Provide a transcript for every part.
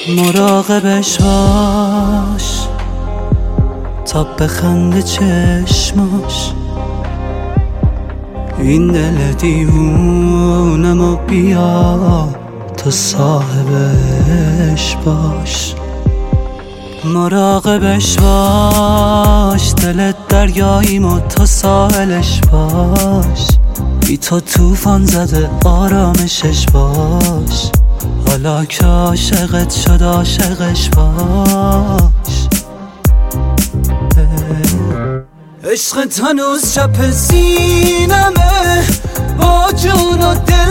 مراقبش باش تا بخنده چشماش، این دل دیوونمو بیا تو صاحبش باش. مراقبش باش، دلت دریاییم و تو ساحلش باش، بی تو توفان زده آرامشش باش، حالا که عاشقت شد عاشقش باش. عشقت هنوز چپ سینمه، با جون و دل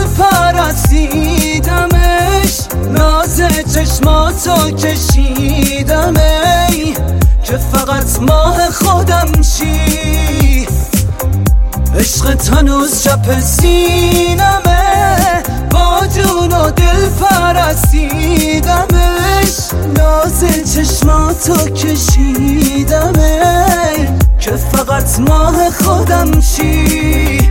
پرستیدمش، ناز چشماتو کشیدم ای که فقط ماه خودم شی. عشقت هنوز چپ سینمه، با جون و دل پرستیدمش، ناز چشماتو کشیدم ای که فقط ماه خودم شی.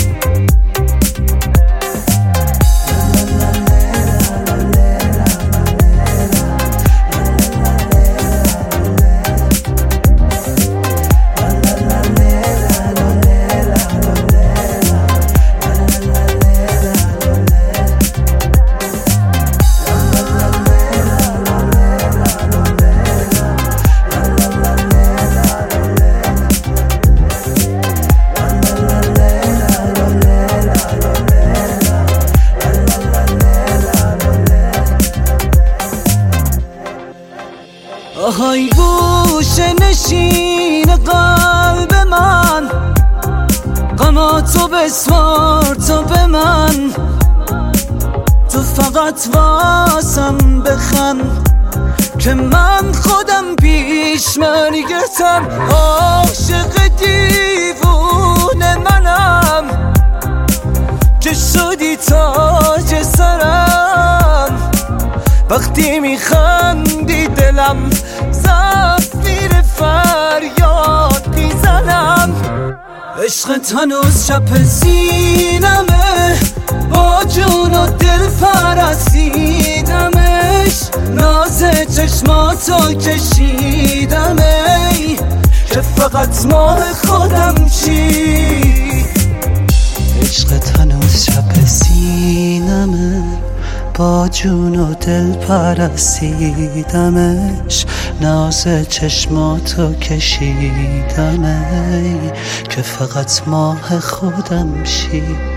آهای گوشه نشین قلب من، غماتو بسوار تو به من، تو فقط واسم بخند که من خودم پیش مرگتم. عاشق دیوونه منم که شدی تاج سرم، وقتی میخندی دلم زفیر فریاد میزنم. عشقت هنوز چپ سینمه، با جون و دل پرستیدمش، ناز چشماتو کشیدم ای که فقط ماه خودم چی. عشقت هنوز چپ سینمه، با جون و دل پرستیدمش، ناز چشماتو کشیدم ای که فقط ماه خودم شی.